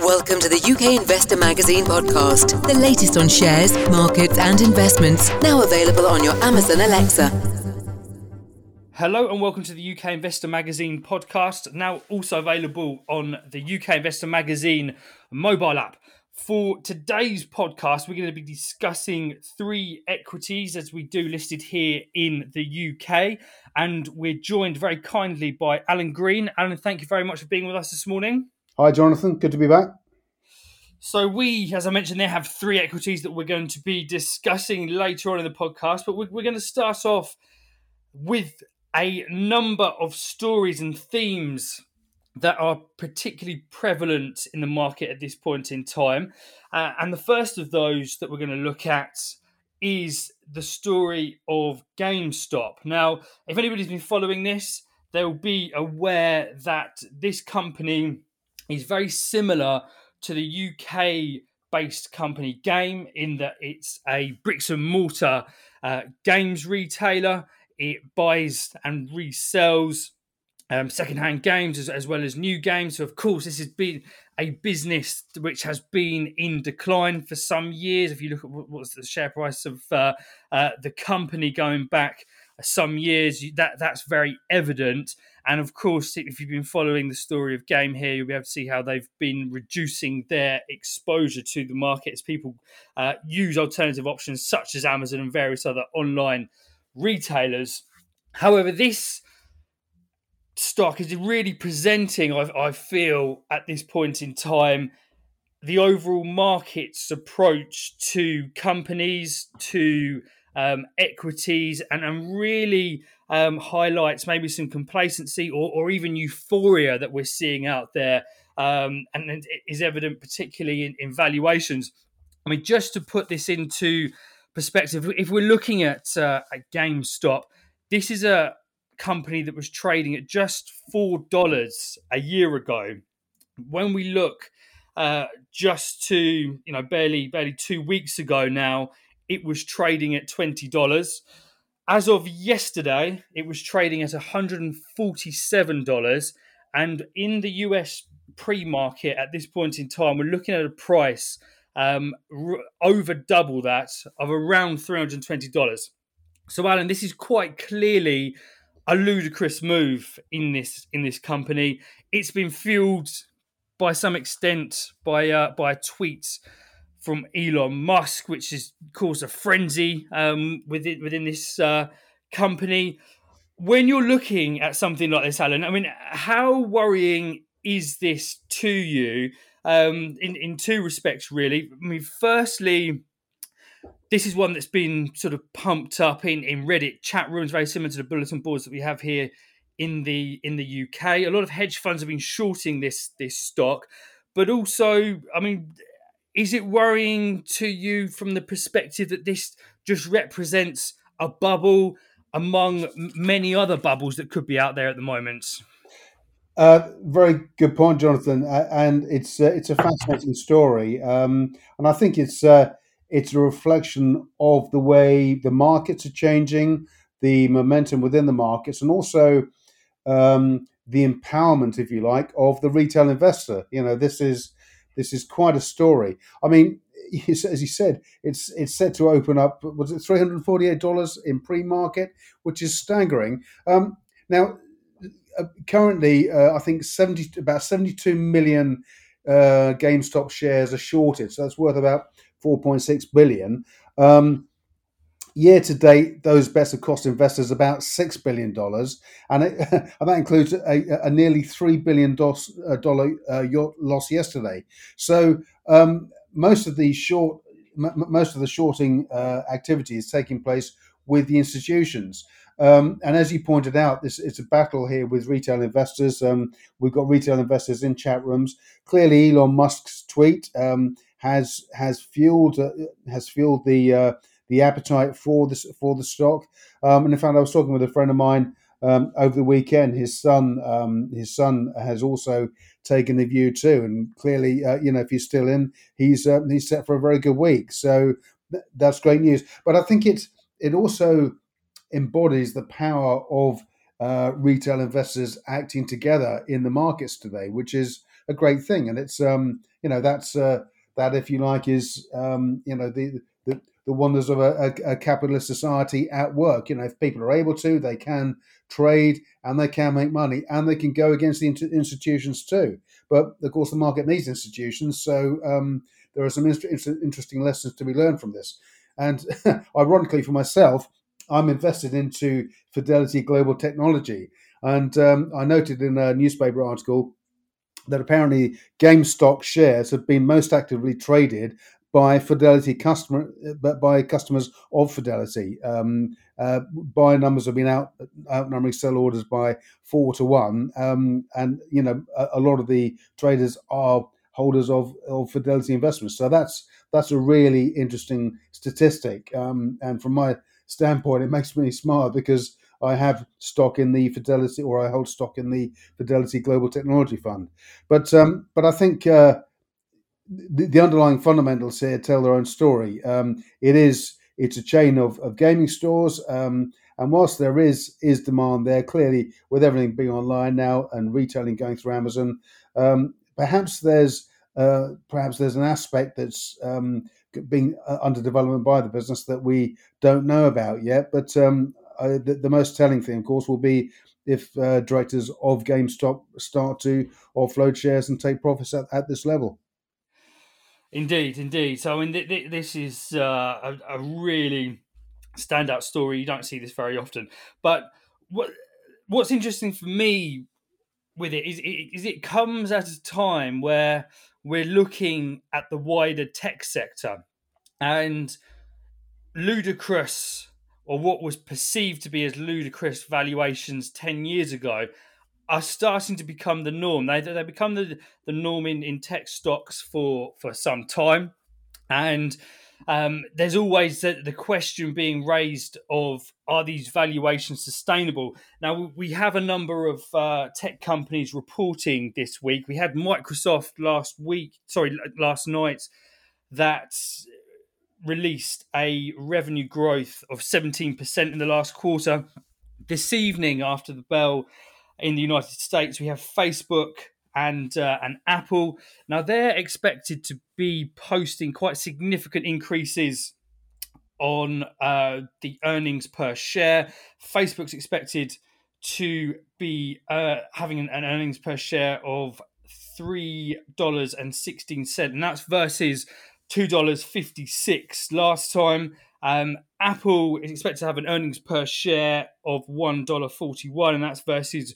Welcome to the UK Investor Magazine podcast, the latest on shares, markets and investments, now available on your Amazon Alexa. Hello and welcome to the UK Investor Magazine podcast, now also available on the UK Investor Magazine mobile app. For today's podcast, we're going to be discussing three equities as we do listed here in the UK, and we're joined very kindly by Alan Green. Alan, thank you very much for being with us this morning. Hi, Jonathan. Good to be back. So we, as I mentioned there, have three equities that we're going to be discussing later on in the podcast, but we're going to start off with a number of stories and themes that are particularly prevalent in the market at this point in time. And the first of those that we're going to look at is the story of GameStop. Now, if anybody's been following this, they'll be aware that this company is very similar to the UK-based company Game, in that it's a bricks and mortar games retailer. It buys and resells second-hand games as well as new games. So, of course, this has been a business which has been in decline for some years. If you look at what's the share price of the company going back some years, that's very evident. And, of course, if you've been following the story of Game here, you'll be able to see how they've been reducing their exposure to the market as people use alternative options such as Amazon and various other online retailers. However, this stock is really presenting, I feel, at this point in time, the overall market's approach to companies, to equities, and really highlights maybe some complacency or even euphoria that we're seeing out there, and it is evident particularly in valuations. I mean, just to put this into perspective, if we're looking at GameStop, this is a company that was trading at just $4 a year ago. When we look just to barely 2 weeks ago now, it was trading at $20. As of yesterday, it was trading at $147, and in the US pre-market at this point in time, we're looking at a price over double that of around $320. So, Alan, this is quite clearly a ludicrous move in this company. It's been fueled by some extent by tweets from Elon Musk, which has caused a frenzy within this company. When you're looking at something like this, Alan, I mean, how worrying is this to you? In two respects, really. I mean, firstly, this is one that's been sort of pumped up in Reddit chat rooms, very similar to the bulletin boards that we have here in the UK. A lot of hedge funds have been shorting this stock, but also, I mean, is it worrying to you from the perspective that this just represents a bubble among many other bubbles that could be out there at the moment? Very good point, Jonathan, and it's a fascinating story, and I think it's a reflection of the way the markets are changing, the momentum within the markets, and also the empowerment, if you like, of the retail investor. You know, this is quite a story. I mean, as you said, it's set to open up. Was it $348 in pre-market, which is staggering. Now, currently, I think about 72 million GameStop shares are shorted, so that's worth about $4.6 billion. Year to date, those bets have cost investors about $6 billion, and that includes a nearly $3 billion loss yesterday. So most of the shorting activity is taking place with the institutions. And as you pointed out, it's a battle here with retail investors. We've got retail investors in chat rooms. Clearly, Elon Musk's tweet has fueled the appetite for the stock. And in fact, I was talking with a friend of mine over the weekend. His son has also taken the view too, and clearly, if he's still in, he's set for a very good week. So that's great news. But I think it also embodies the power of retail investors acting together in the markets today, which is a great thing, and it's that's that, if you like, is the wonders of a capitalist society at work. If people are able to, they can trade and they can make money and they can go against the institutions too. But of course, the market needs institutions, so there are some interesting lessons to be learned from this. And ironically, for myself, I'm invested into Fidelity Global Technology, and I noted in a newspaper article that apparently GameStop shares have been most actively traded by by customers of Fidelity. Buy numbers have been outnumbering sell orders by 4-1, and a lot of the traders are holders of Fidelity investments. So that's a really interesting statistic, and from my standpoint, it makes me smile because I have stock in the Fidelity, or I hold stock in the Fidelity Global Technology Fund. But I think the underlying fundamentals here tell their own story. It's a chain of gaming stores, and whilst there is demand there, clearly with everything being online now and retailing going through Amazon, perhaps there's an aspect that's being under development by the business that we don't know about yet. But the most telling thing, of course, will be if directors of GameStop start to offload shares and take profits at this level. Indeed. So, I mean, this is a really standout story. You don't see this very often. But what's interesting for me with it is it comes at a time where we're looking at the wider tech sector, and ludicrous, or what was perceived to be as ludicrous valuations 10 years ago, are starting to become the norm. They become the norm in tech stocks for some time. And there's always the question being raised of, are these valuations sustainable? Now, we have a number of tech companies reporting this week. We had Microsoft last night, that released a revenue growth of 17% in the last quarter. This evening, after the bell in the United States, we have Facebook and Apple. Now, they're expected to be posting quite significant increases on the earnings per share. Facebook's expected to be having an earnings per share of $3.16, and that's versus $2.56 last time. Apple is expected to have an earnings per share of $1.41, and that's versus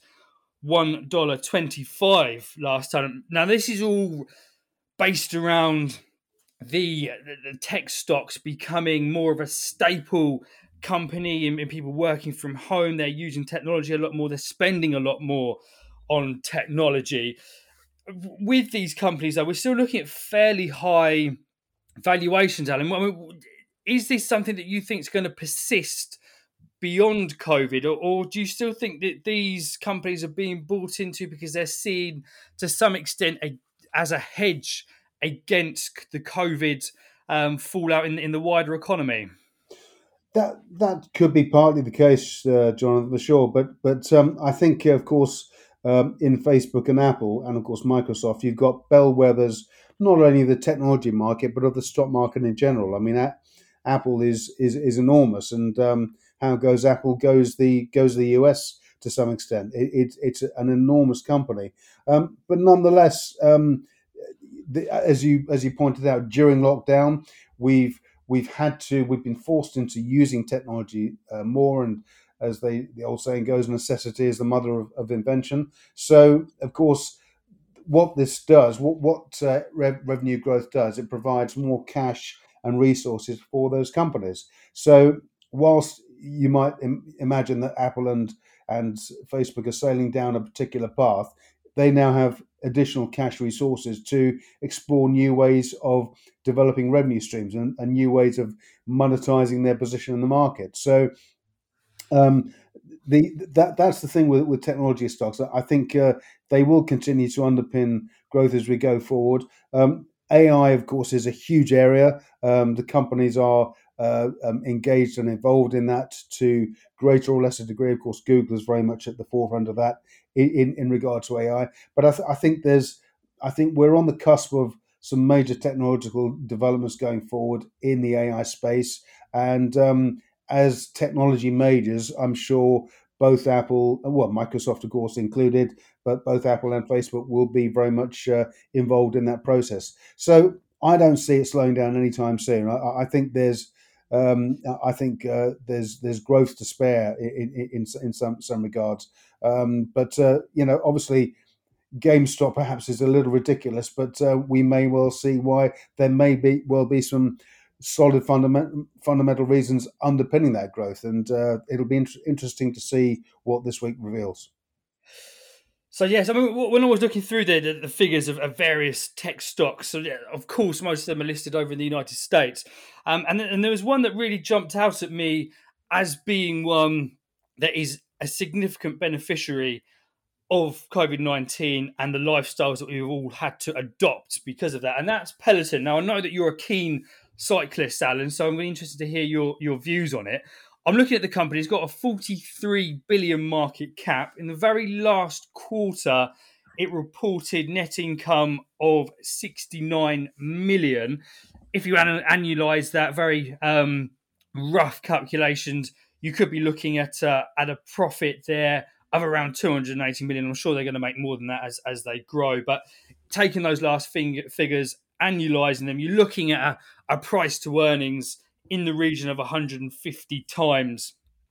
$1.25 last time. Now, this is all based around the tech stocks becoming more of a staple company, and people working from home. They're using technology a lot more. They're spending a lot more on technology. With these companies, though, we're still looking at fairly high valuations, Alan. Is this something that you think is going to persist beyond COVID, or do you still think that these companies are being bought into because they're seen to some extent as a hedge against the COVID fallout in the wider economy? That could be partly the case, Jonathan, for sure. But I think, of course, in Facebook and Apple, and of course Microsoft, you've got bellwethers not only of the technology market but of the stock market in general. I mean, Apple is enormous, and how goes Apple goes the US to some extent. It's an enormous company, but nonetheless, as you pointed out, during lockdown, we've been forced into using technology more, and as the old saying goes, necessity is the mother of invention. So, of course, what this does, what revenue growth does, it provides more cash and resources for those companies. So, whilst you might imagine that Apple and Facebook are sailing down a particular path, they now have additional cash resources to explore new ways of developing revenue streams and new ways of monetizing their position in the market. So that's the thing with technology stocks. I think they will continue to underpin growth as we go forward. AI, of course, is a huge area. The companies are engaged and involved in that to greater or lesser degree. Of course, Google is very much at the forefront of that in regard to AI. But I think I think we're on the cusp of some major technological developments going forward in the AI space. And as technology majors, I'm sure both Apple, well, Microsoft, of course, included, but both Apple and Facebook will be very much involved in that process. So I don't see it slowing down anytime soon. I think there's growth to spare in some regards. But obviously, GameStop perhaps is a little ridiculous, but we may well see why there may be some solid fundamental reasons underpinning that growth, and it'll be interesting to see what this week reveals. So yes, I mean, when I was looking through the figures of various tech stocks, so yeah, of course most of them are listed over in the United States, and there was one that really jumped out at me as being one that is a significant beneficiary of COVID-19 and the lifestyles that we've all had to adopt because of that, and that's Peloton. Now I know that you're a keen cyclist, Alan, so I'm really interested to hear your views on it. I'm looking at the company. It's got a 43 billion market cap. In the very last quarter, it reported net income of 69 million. If you annualize that, very rough calculations, you could be looking at a profit there of around 280 million. I'm sure they're going to make more than that as they grow. But taking those last figures, annualizing them, you're looking at a price to earnings in the region of 150 times.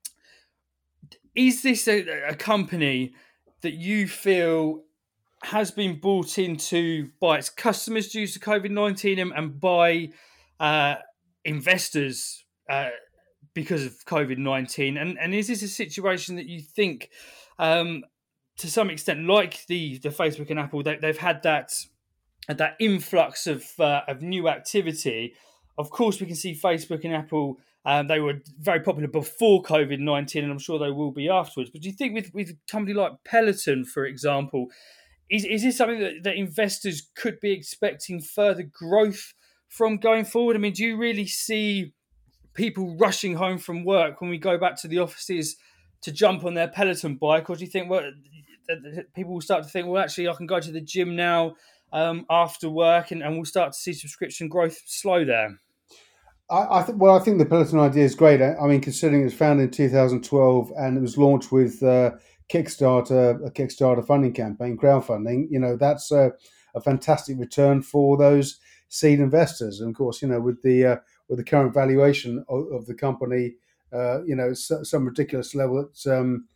Is this a company that you feel has been bought into by its customers due to COVID-19 and by investors because of COVID-19? And is this a situation that you think, to some extent, like the Facebook and Apple, they've had that influx of new activity? Of course, we can see Facebook and Apple, they were very popular before COVID-19, and I'm sure they will be afterwards. But do you think with a company like Peloton, for example, is this something that investors could be expecting further growth from going forward? I mean, do you really see people rushing home from work when we go back to the offices to jump on their Peloton bike? Or do you think people will start to think, well, actually, I can go to the gym now after work, and we'll start to see subscription growth slow there? I think the Peloton idea is great. I mean, considering it was founded in 2012 and it was launched with Kickstarter funding campaign, crowdfunding. That's a fantastic return for those seed investors. And of course, with the current valuation of the company, some ridiculous level at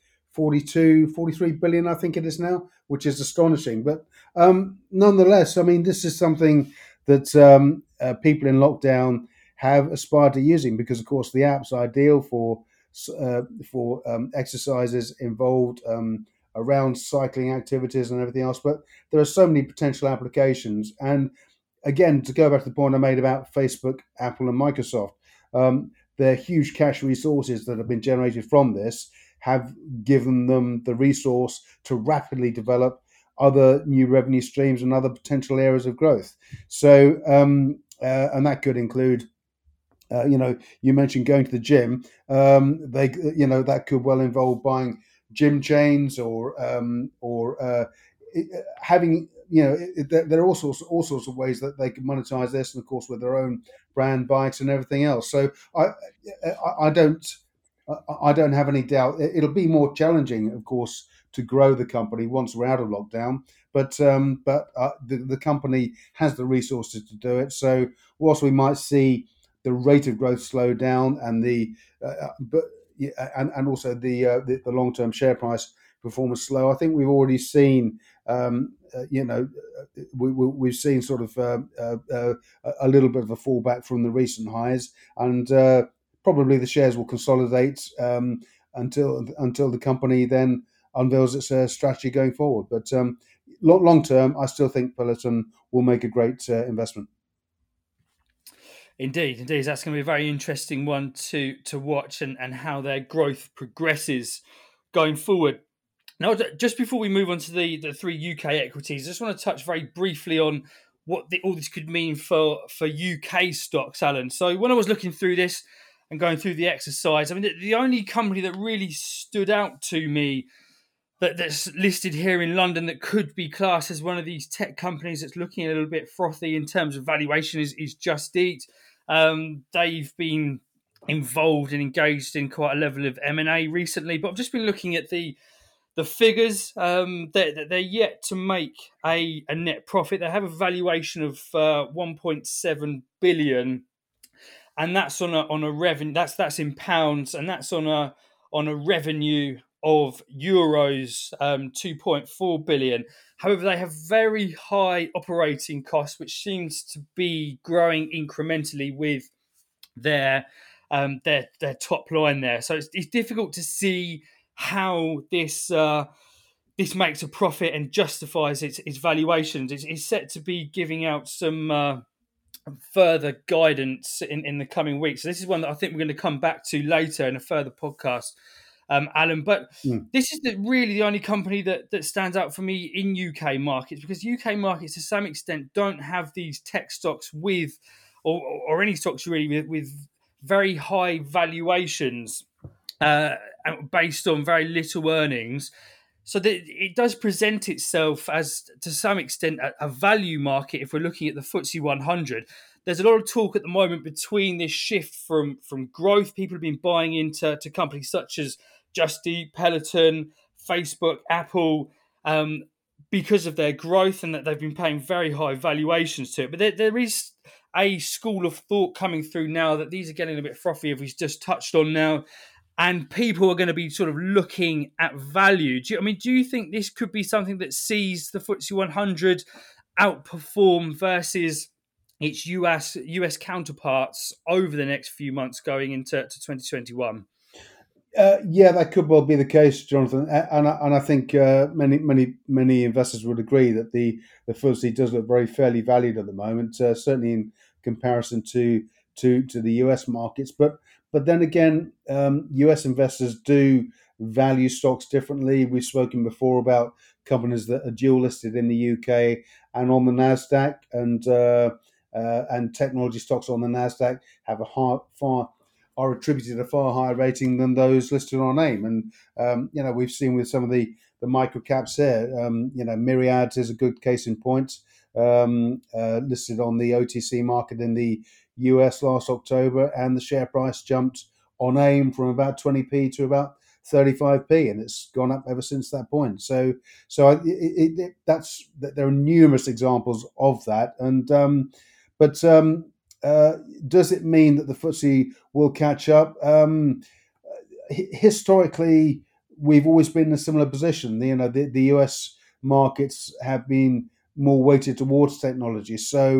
43 billion, I think it is now, which is astonishing. But nonetheless, I mean, this is something that people in lockdown have aspired to using, because of course the app's ideal for exercises involved around cycling activities and everything else. But there are so many potential applications. And again, to go back to the point I made about Facebook, Apple, and Microsoft, their huge cash resources that have been generated from this have given them the resource to rapidly develop other new revenue streams and other potential areas of growth. So, and that could include, you mentioned going to the gym. That could well involve buying gym chains or having. There are all sorts of ways that they can monetize this, and of course with their own brand bikes and everything else. So I don't have any doubt it'll be more challenging, of course, to grow the company once we're out of lockdown. But the company has the resources to do it. So whilst we might see the rate of growth slow down and also the long-term share price performance slow, I think we've already seen we've seen sort of a little bit of a fallback from the recent highs, and probably the shares will consolidate until the company then unveils its strategy going forward. But long term, I still think Peloton will make a great investment. Indeed. That's going to be a very interesting one to watch and how their growth progresses going forward. Now, just before we move on to the three UK equities, I just want to touch very briefly on what all this could mean for UK stocks, Alan. So when I was looking through this and going through the exercise, I mean, the only company that really stood out to me that's listed here in London that could be classed as one of these tech companies that's looking a little bit frothy in terms of valuation is Just Eat. They've been involved and engaged in quite a level of M&A recently, but I've just been looking at the figures. They're yet to make a net profit. They have a valuation of 1.7 billion, and that's on a revenue. That's in pounds, and that's on a revenue of euros, 2.4 billion. However, they have very high operating costs, which seems to be growing incrementally with their top line there. So it's difficult to see how this makes a profit and justifies its valuations. It's set to be giving out some further guidance in the coming weeks. So this is one that I think we're going to come back to later in a further podcast, Alan. But this is really the only company that stands out for me in UK markets, because UK markets to some extent don't have these tech stocks with, or any stocks really with very high valuations based on very little earnings. So that it does present itself as, to some extent, a value market. If we're looking at the FTSE 100, there's a lot of talk at the moment between this shift from growth. People have been buying into companies such as Just Eat, Peloton, Facebook, Apple, because of their growth, and that they've been paying very high valuations to it. But there is a school of thought coming through now that these are getting a bit frothy, as we've just touched on now. And people are going to be sort of looking at value. Do you think this could be something that sees the FTSE 100 outperform versus its US counterparts over the next few months going into 2021? Yeah, that could well be the case, Jonathan. And I think many investors would agree that the FTSE does look very fairly valued at the moment, certainly in comparison to the US markets. But then again, US investors do value stocks differently. We've spoken before about companies that are dual listed in the UK and on the NASDAQ, and technology stocks on the NASDAQ have are attributed a far higher rating than those listed on AIM. And we've seen with some of the micro caps here, Myriad is a good case in point, listed on the OTC market in the US last October, and the share price jumped on AIM from about 20p to about 35p, and it's gone up ever since that point. So there are numerous examples of that, but does it mean that the FTSE will catch up? Historically, we've always been in a similar position. The US markets have been more weighted towards technology.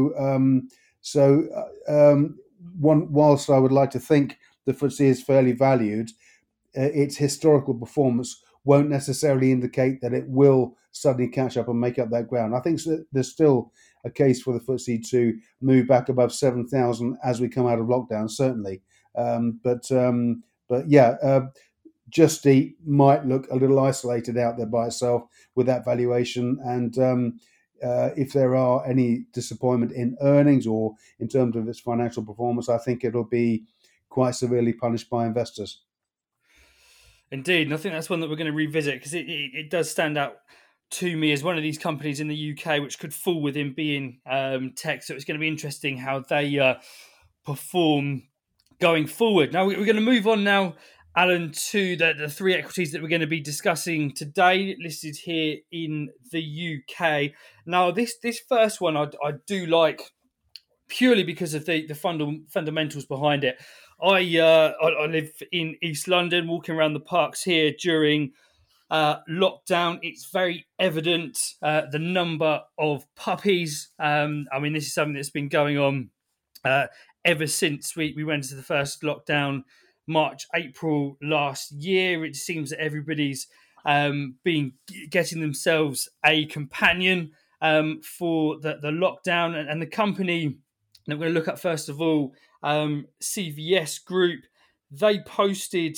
Whilst I would like to think the FTSE is fairly valued, its historical performance won't necessarily indicate that it will suddenly catch up and make up that ground. I think there's still a case for the FTSE to move back above 7,000 as we come out of lockdown, certainly. But yeah, Just Eat might look a little isolated out there by itself with that valuation, and if there are any disappointment in earnings or in terms of its financial performance, I think it'll be quite severely punished by investors. Indeed, and I think that's one that we're going to revisit, because it does stand out to me as one of these companies in the UK which could fall within being tech. So it's going to be interesting how they perform going forward. Now we're going to move on now, Alan, to the three equities that we're going to be discussing today, listed here in the UK. Now, this first one I do like purely because of the fundamentals behind it. I live in East London, walking around the parks here during lockdown. It's very evident the number of puppies. This is something that's been going on ever since we went into the first lockdown, March, April last year. It seems that everybody's getting themselves a companion for the lockdown, and the company that we're going to look at first of all, CVS Group. They posted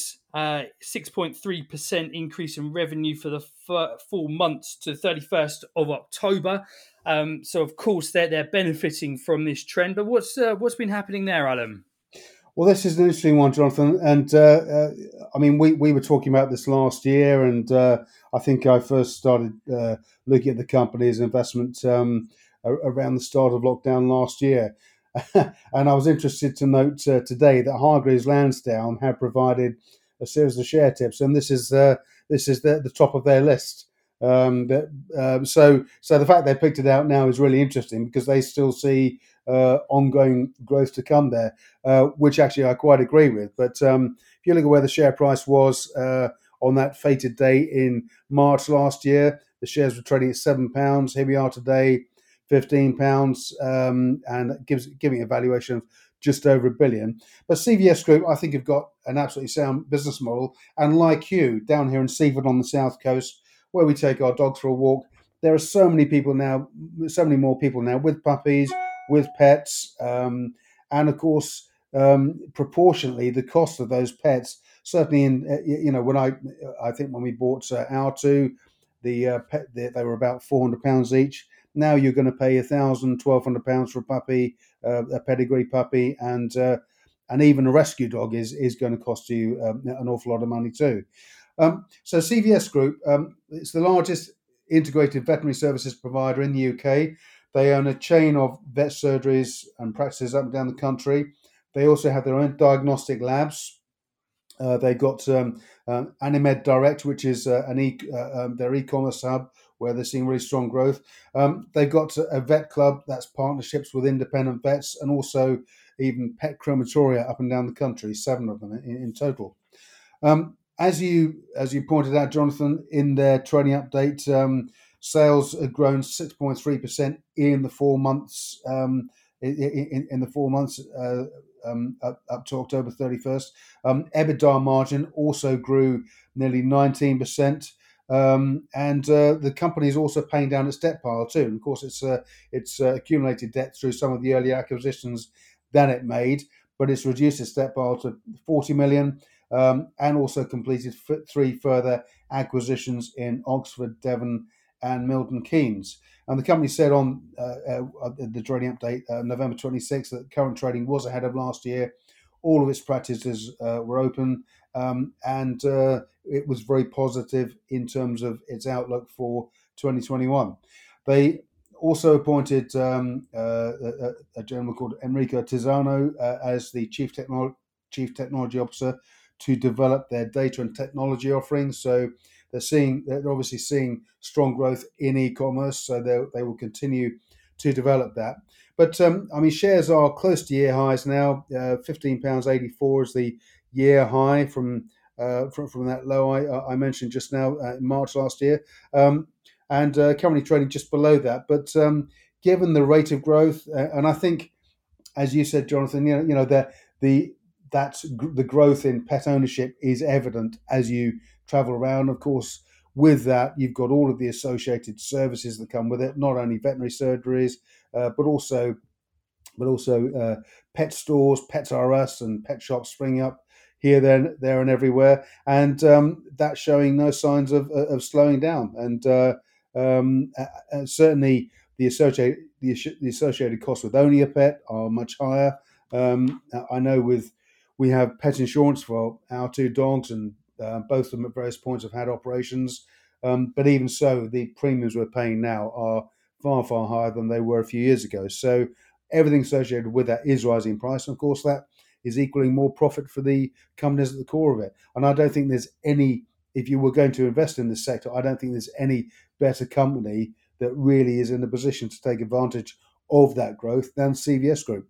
6.3% increase in revenue for the 4 months to 31st of October. So of course they're benefiting from this trend. But what's been happening there, Alan? Well, this is an interesting one, Jonathan. And I mean, we were talking about this last year, and I think I first started looking at the company as an investment around the start of lockdown last year. And I was interested to note today that Hargreaves Lansdown have provided a series of share tips, and this is the top of their list. So the fact they picked it out now is really interesting because they still see ongoing growth to come there, which actually I quite agree with. But if you look at where the share price was on that fated day in March last year, the shares were trading at £7. Here we are today, £15, and giving a valuation of just over £1 billion. But CVS Group, I think, have got an absolutely sound business model. And like you, down here in Seaford on the south coast, where we take our dogs for a walk, there are so many more people now with puppies, with pets, and of course, proportionately, the cost of those pets. Certainly, when I think when we bought our two, they were about £400 each. Now you're going to pay £1,000, £1,200 for a puppy, a pedigree puppy, and even a rescue dog is going to cost you an awful lot of money too. So CVS Group, it's the largest integrated veterinary services provider in the UK. They own a chain of vet surgeries and practices up and down the country. They also have their own diagnostic labs. They've got Animed Direct, which is their e-commerce hub, where they're seeing really strong growth. They've got a vet club that's partnerships with independent vets, and also even pet crematoria up and down the country, 7 of them in total. As you pointed out, Jonathan, in their trading update, sales have grown 6.3% in the 4 months. In the 4 months up to October 31st, EBITDA margin also grew nearly 19%, and the company is also paying down its debt pile too. And of course, it's accumulated debt through some of the early acquisitions that it made, but it's reduced its debt pile to 40 million. And also completed 3 further acquisitions in Oxford, Devon, and Milton Keynes. And the company said on the trading update, November 26th, that current trading was ahead of last year. All of its practices were open, and it was very positive in terms of its outlook for 2021. They also appointed a gentleman called Enrico Tizzano as the Chief Technology Officer to develop their data and technology offerings. So they're obviously seeing strong growth in e-commerce, so they will continue to develop that. But shares are close to year highs now. £15.84 is the year high from that low I mentioned just now in March last year, and currently trading just below that. But given the rate of growth, and I think, as you said, Jonathan, the growth in pet ownership is evident as you travel around. Of course, with that, you've got all of the associated services that come with it, not only veterinary surgeries, but also pet stores, Pets R Us, and pet shops springing up here, there, and everywhere. And that's showing no signs of slowing down. And certainly the associated costs with owning a pet are much higher. I know we have pet insurance for our 2 dogs, and both of them at various points have had operations. But even so, the premiums we're paying now are far, far higher than they were a few years ago. So everything associated with that is rising in price. And of course, that is equaling more profit for the companies at the core of it. And I don't think there's any, if you were going to invest in this sector, I don't think there's any better company that really is in a position to take advantage of that growth than CVS Group.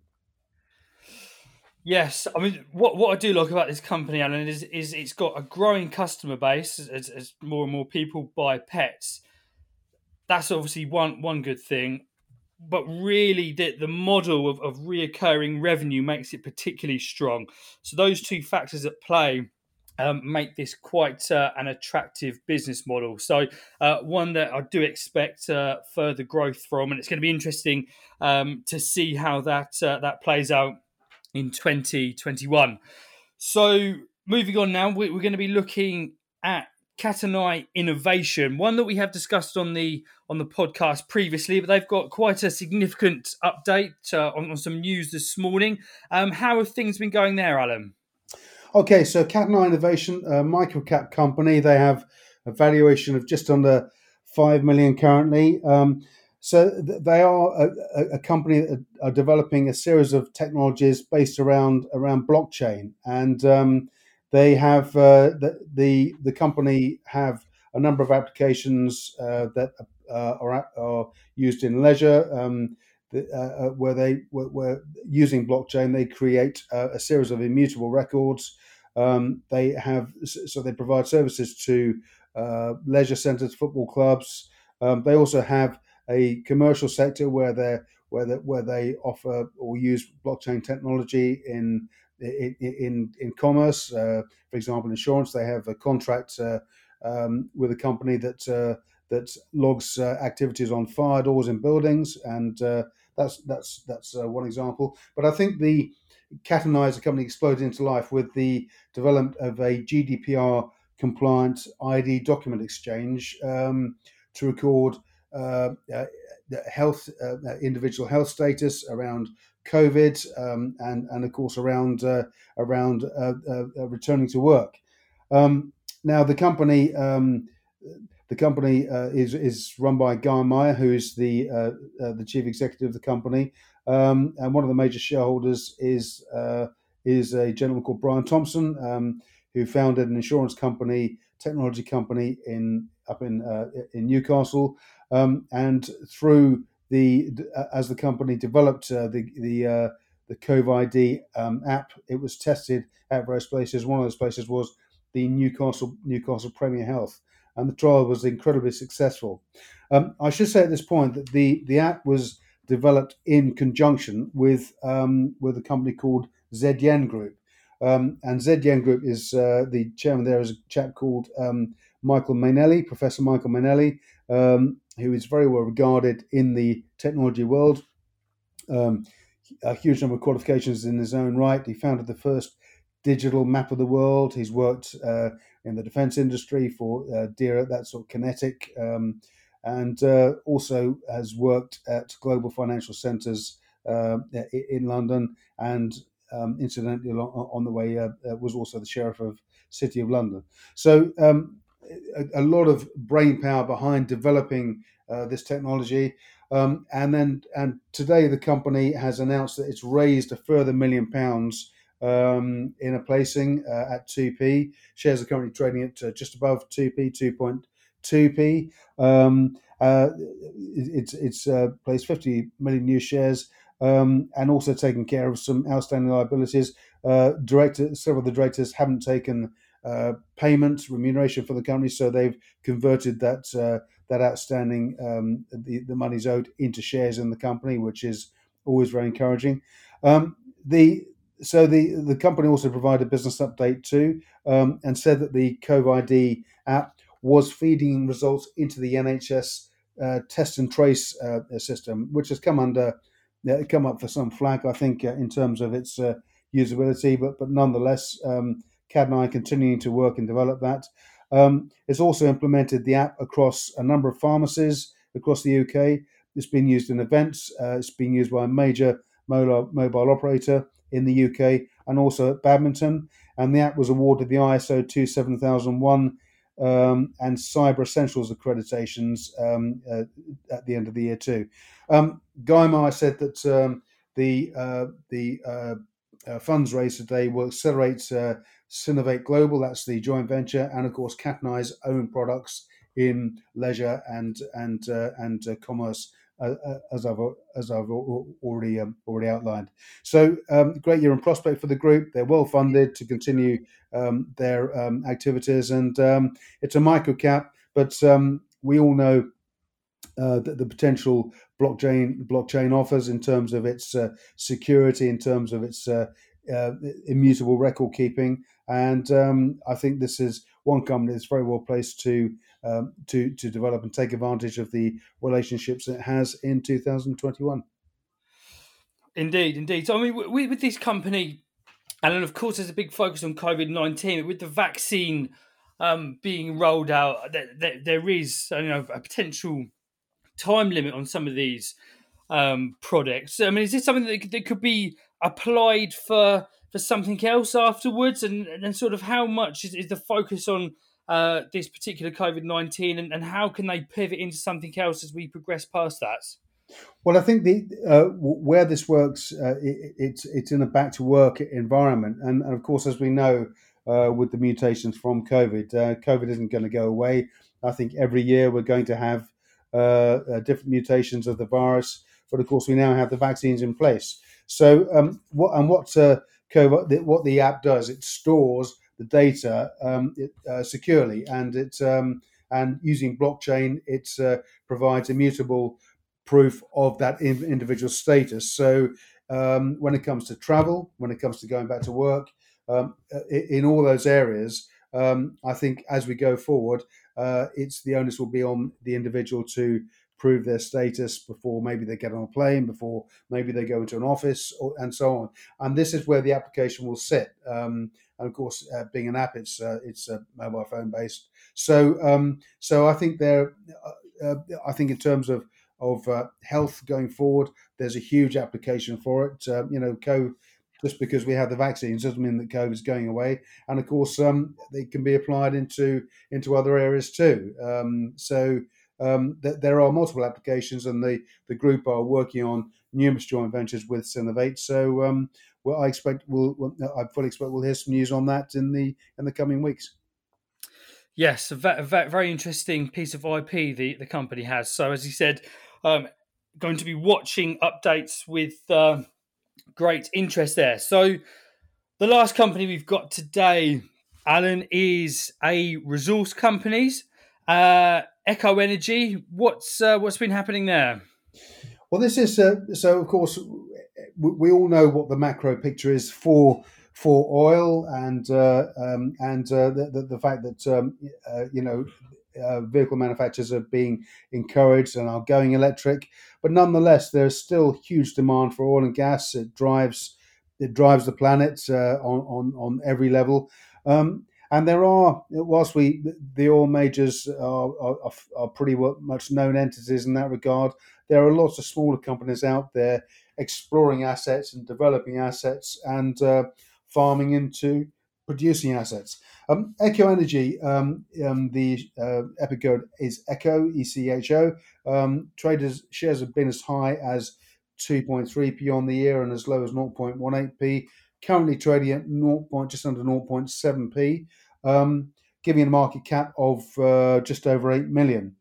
Yes, I mean, what I do like about this company, Alan, is it's got a growing customer base as more and more people buy pets. That's obviously one good thing, but really the model of reoccurring revenue makes it particularly strong. So those 2 factors at play make this quite an attractive business model. So one that I do expect further growth from, and it's going to be interesting to see how that plays out in 2021. So moving on now, we're going to be looking at Catanai Innovation, one that we have discussed on the podcast previously, but they've got quite a significant update on some news this morning. How have things been going there, Alan? Okay, so Catanai Innovation, a microcap company, they have a valuation of just under 5 million currently. They are a company that are developing a series of technologies based around blockchain, and they have the company have a number of applications that are used in leisure. Where using blockchain, they create a series of immutable records. They provide services to leisure centres, football clubs. They also have a commercial sector where they offer or use blockchain technology in commerce. For example, insurance. They have a contract with a company that logs activities on fire doors in buildings, and that's one example. But I think the Catanai as a company exploded into life with the development of a GDPR compliant ID document exchange to record health, individual health status around COVID, and of course around returning to work. Now the company is run by Guy Meyer, who is the chief executive of the company, and one of the major shareholders is a gentleman called Brian Thompson, who founded an insurance technology company up in Newcastle, and through as the company developed the COVID app, it was tested at various places. One of those places was the Newcastle Premier Health, and the trial was incredibly successful. I should say at this point that the app was developed in conjunction with a company called ZYen Group, and ZYen Group is the chairman there is a chap called Michael Mainelli, Professor Michael Mainelli, who is very well regarded in the technology world. A huge number of qualifications in his own right. He founded the first digital map of the world. He's worked in the defense industry for DERA, that sort of kinetic, and also has worked at global financial centres in London, and incidentally on the way was also the sheriff of City of London. So a lot of brain power behind developing this technology. And today the company has announced that it's raised a further £1 million in a placing at 2p. Shares are currently trading at just above 2p, 2.2p. It's placed 50 million new shares, and also taken care of some outstanding liabilities. Several of the directors haven't taken payment remuneration for the company, so they've converted that outstanding the money's owed into shares in the company, which is always very encouraging. The company also provided a business update too, and said that the COVID app was feeding results into the NHS test and trace system, which has come up for some flack, I think, in terms of its usability, but nonetheless, Catanai continuing to work and develop that. It's also implemented the app across a number of pharmacies across the UK. It's been used in events. It's been used by a major mobile operator in the UK and also at badminton. And the app was awarded the ISO 27001 and Cyber Essentials accreditations at the end of the year too. Guy Meyer said that the funds raised today will accelerate Synovate Global, that's the joint venture, and of course Catanai's own products in leisure and commerce, as I've already outlined. So great year in prospect for the group. They're well funded to continue their activities, and it's a micro cap, but we all know that the potential blockchain offers in terms of its security, in terms of its immutable record keeping, and I think this is one company that's very well placed to develop and take advantage of the relationships it has in 2021. Indeed. So I mean, with this company, and then of course there's a big focus on COVID-19 with the vaccine being rolled out, there is a potential time limit on some of these products. I mean, is this something that could be applied for something else afterwards? And sort of how much is the focus on this particular COVID-19, and how can they pivot into something else as we progress past that? Well, I think where this works, it's in a back to work environment, and of course, as we know, with the mutations from COVID, COVID isn't going to go away. I think every year we're going to have different mutations of the virus, but of course, we now have the vaccines in place. So, what the app does, it stores the data securely, and and using blockchain, it provides immutable proof of that individual status. So when it comes to travel, when it comes to going back to work, in all those areas, I think as we go forward, it's the onus will be on the individual to prove their status before maybe they get on a plane, before maybe they go into an office, and so on. And this is where the application will sit. And of course, being an app, it's mobile phone based. So I think I think in terms of health going forward, there's a huge application for it. COVID, just because we have the vaccines doesn't mean that COVID is going away. And of course, they can be applied into other areas too. There are multiple applications, and the group are working on numerous joint ventures with Synovate. So I fully expect we'll hear some news on that in the coming weeks. Yes, a very interesting piece of IP the company has. So as you said, going to be watching updates with great interest there. So the last company we've got today, Alan, is a resource companies, Echo Energy. What's been happening there? Well, this is so. Of course, we all know what the macro picture is for oil, and the fact that vehicle manufacturers are being encouraged and are going electric. But nonetheless, there's still huge demand for oil and gas. It drives the planet on every level. And there are, whilst the oil majors are pretty much known entities in that regard, there are lots of smaller companies out there exploring assets and developing assets and farming into producing assets. Echo Energy, the EPIC code is Echo, ECHO. Traders shares have been as high as 2.3p on the year and as low as 0.18p. Currently trading at just under 0.7p, giving a market cap of just over 8 million.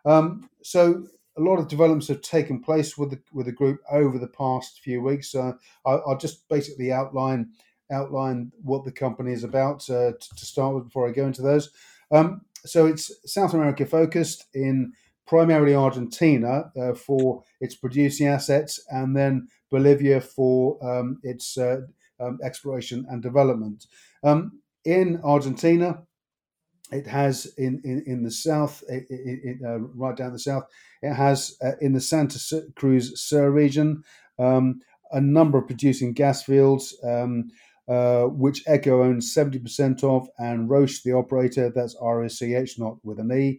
So a lot of developments have taken place with the group over the past few weeks. I'll just basically outline what the company is about to start with before I go into those. So it's South America focused, in primarily Argentina for its producing assets, and then Bolivia for its exploration and development. In Argentina, it has in the south, right down the south, it has in the Santa Cruz Sur region a number of producing gas fields, which Echo owns 70% of, and Roche, the operator, that's RSCH, not with an E.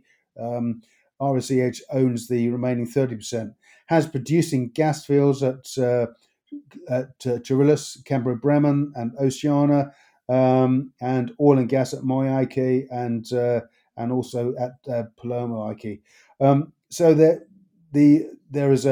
RSCH owns the remaining 30%. Has producing gas fields at Chirilas, Cambro Bremen, and Oceana, and oil and gas at Moyaique and also at Paloma Ike. So there's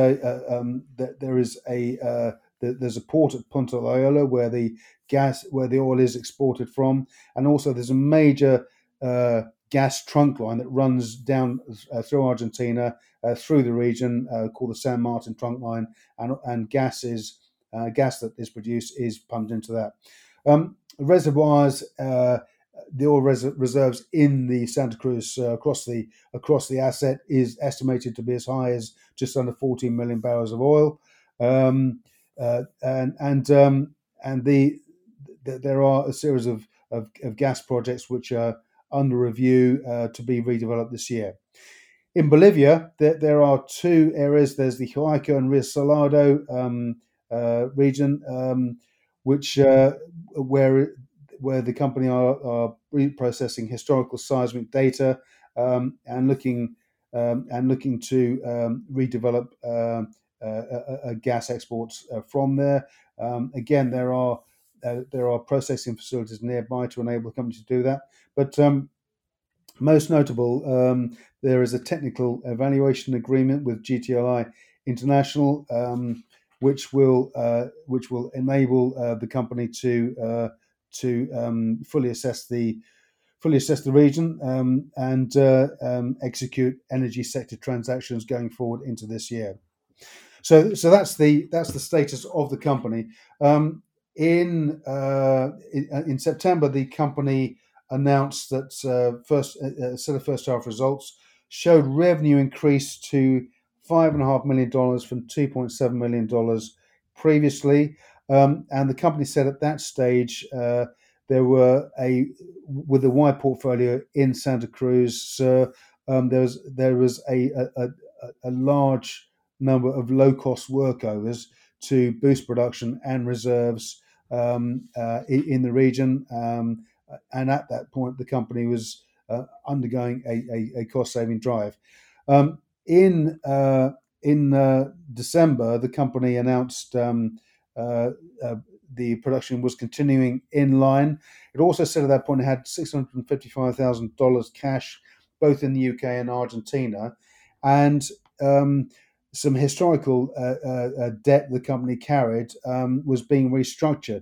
a port at Punta Loyola where the oil is exported from, and also there's a major gas trunk line that runs down through Argentina, through the region, called the San Martin trunk line, and gas that is produced is pumped into that. Reservoirs, the oil reserves in the Santa Cruz across the asset is estimated to be as high as just under 14 million barrels of oil, and there are a series of gas projects which are under review to be redeveloped this year. In Bolivia, there are two areas. There's the Huayco and Rio Salado region, which where where the company are reprocessing historical seismic data and looking to redevelop gas exports from there. Again, there are processing facilities nearby to enable the company to do that. But most notable, there is a technical evaluation agreement with GTLI International, which will enable the company to fully assess the region and execute energy sector transactions going forward into this year. So that's the status of the company. In September, the company announced that set of first half results showed revenue increase to $5.5 million from $2.7 million previously, and the company said at that stage there were with a wide portfolio in Santa Cruz, there was a large number of low-cost workovers to boost production and reserves in the region. And at that point, the company was undergoing a cost-saving drive. In December, the company announced the production was continuing in line. It also said at that point it had $655,000 cash, both in the UK and Argentina, and some historical debt the company carried was being restructured.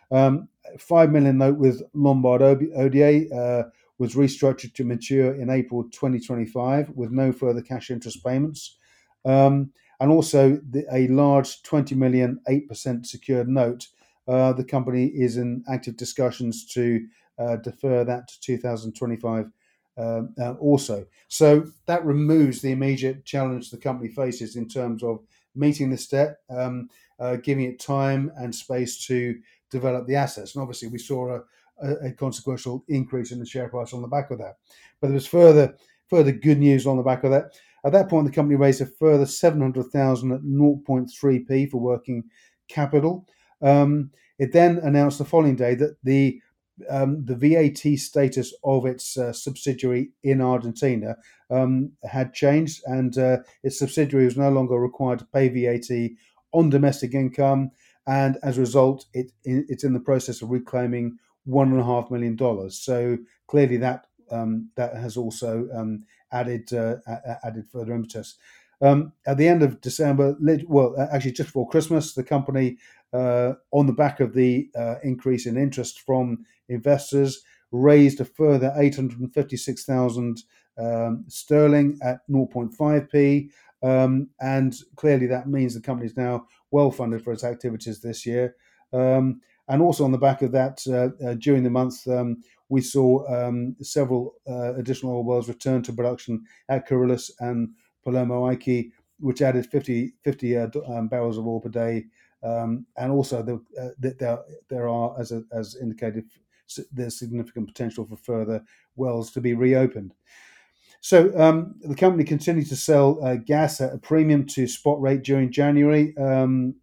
$5 million note with Lombard Odier was restructured to mature in April 2025 with no further cash interest payments. And also a large $20 million 8% secured note. The company is in active discussions to defer that to 2025 also. So that removes the immediate challenge the company faces in terms of meeting this debt, giving it time and space to develop the assets. And obviously we saw a consequential increase in the share price on the back of that. But there was further good news on the back of that. At that point, the company raised a further $700,000 at 0.3p for working capital. It then announced the following day that the VAT status of its subsidiary in Argentina had changed, and its subsidiary was no longer required to pay VAT on domestic income, and as a result, it's in the process of reclaiming $1.5 million. So clearly, that has also added further impetus. At the end of December, actually just before Christmas, the company, on the back of the increase in interest from investors, raised a further 856,000 sterling at 0.5p. And clearly that means the company is now well funded for its activities this year. And also on the back of that, during the month, we saw several additional oil wells return to production at Kurilis and Paloma Aiki, which added 50 barrels of oil per day. And also there are, as indicated, there's significant potential for further wells to be reopened. So the company continued to sell gas at a premium to spot rate during January, and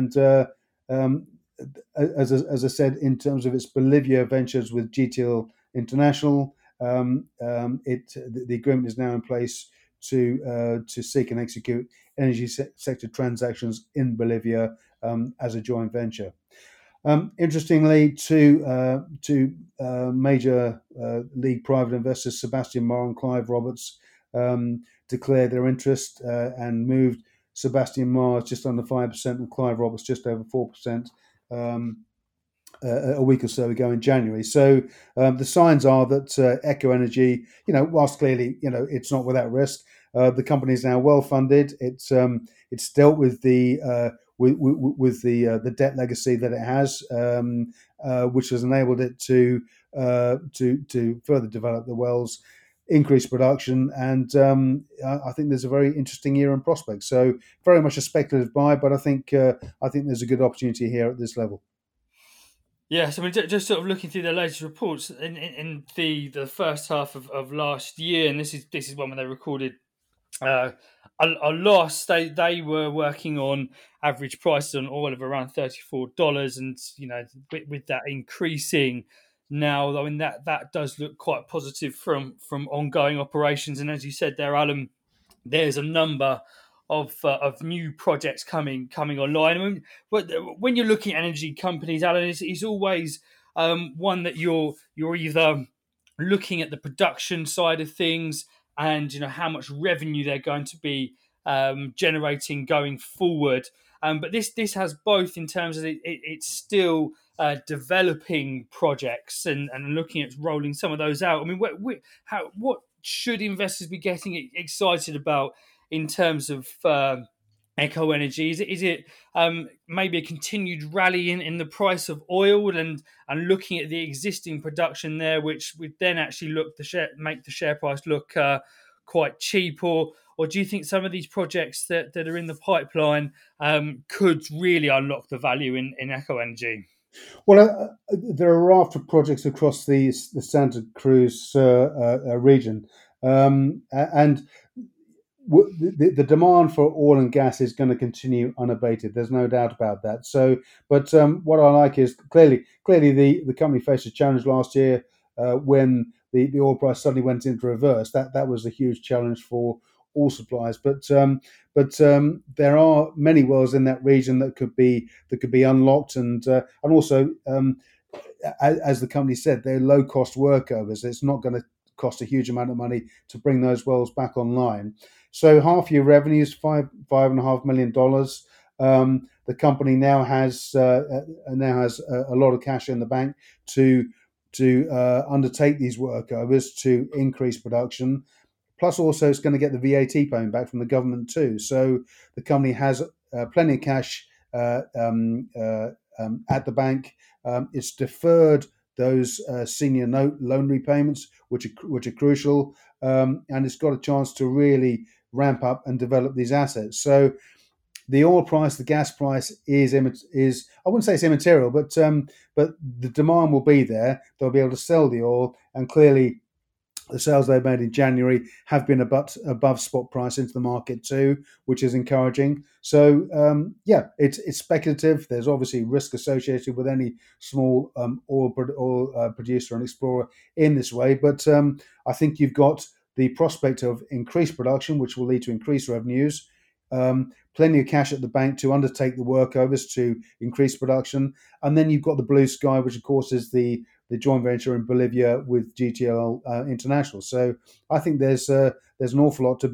as I said, in terms of its Bolivia ventures with GTL International, the agreement is now in place to seek and execute energy sector transactions in Bolivia as a joint venture. Interestingly, two major league private investors, Sebastian Marr and Clive Roberts, declared their interest and moved Sebastian Marr just under 5% and Clive Roberts just over 4% a week or so ago in January. So the signs are that Echo Energy, whilst clearly it's not without risk, the company is now well funded. It's dealt with the debt legacy that it has, which has enabled it to further develop the wells, increase production, and I think there's a very interesting year in prospect. So very much a speculative buy, but I think there's a good opportunity here at this level. Yes, I mean, just sort of looking through the latest reports in the first half of last year, and this is one where they recorded a loss. They were working on average prices on oil of around $34, and with that increasing now. I mean, that does look quite positive from ongoing operations. And as you said there, Alan, there's a number of new projects coming online. I mean, but when you're looking at energy companies, Alan, it's always one that you're either looking at the production side of things and how much revenue they're going to be generating going forward. But this has both in terms of it's still developing projects and looking at rolling some of those out. I mean, what should investors be getting excited about in terms of Echo Energy? Is it maybe a continued rally in the price of oil and looking at the existing production there, which would then actually make the share price look quite cheap, or do you think some of these projects that are in the pipeline could really unlock the value in Echo Energy? Well, there are a raft of projects across the Santa Cruz region, and the demand for oil and gas is going to continue unabated. There's no doubt about that. So, but what I like is clearly the company faced a challenge last year when the oil price suddenly went into reverse. That was a huge challenge for all suppliers. But there are many wells in that region that could be unlocked, and also as the company said, they're low cost workovers. It's not going to cost a huge amount of money to bring those wells back online. So half year revenues, $5.5 million. The company now has a lot of cash in the bank to undertake these workovers to increase production. Plus, also, it's going to get the VAT payment back from the government too. So the company has plenty of cash at the bank. It's deferred those senior note loan repayments, which are crucial, and it's got a chance to really ramp up and develop these assets. So the oil price, the gas price is I wouldn't say it's immaterial, but the demand will be there. They'll be able to sell the oil, and clearly the sales they've made in January have been above spot price into the market too, which is encouraging. So it's speculative. There's obviously risk associated with any small oil producer and explorer in this way. But I think you've got the prospect of increased production, which will lead to increased revenues. Plenty of cash at the bank to undertake the workovers to increase production, and then you've got the blue sky, which of course is the joint venture in Bolivia with GTL International. So I think there's an awful lot to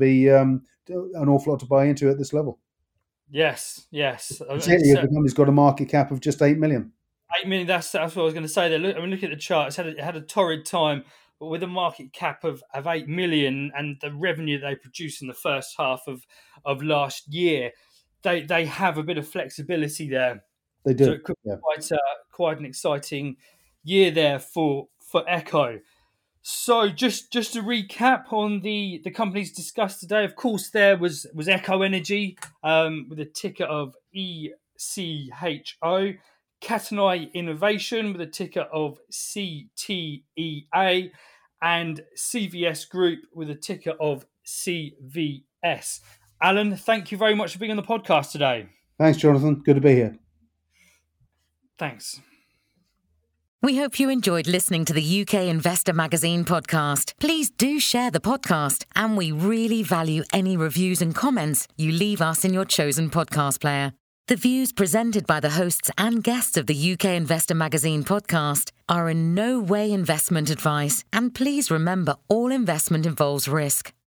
buy into at this level. Yes. Particularly if the company's got a market cap of just $8 million. $8 million. That's what I was going to say there. Look at the chart. It had a torrid time, but with a market cap of $8 million and the revenue they produced in the first half of last year, they have a bit of flexibility there. They do. So it could be quite an exciting year there for Echo. So just to recap on the companies discussed today, of course there was Echo Energy with a ticker of ECHO, Catenay Innovation with a ticker of CTEA, and CVS Group with a ticker of CVS. Alan, thank you very much for being on the podcast today. Thanks, Jonathan. Good to be here. Thanks. We hope you enjoyed listening to the UK Investor Magazine podcast. Please do share the podcast, and we really value any reviews and comments you leave us in your chosen podcast player. The views presented by the hosts and guests of the UK Investor Magazine podcast are in no way investment advice, and please remember all investment involves risk.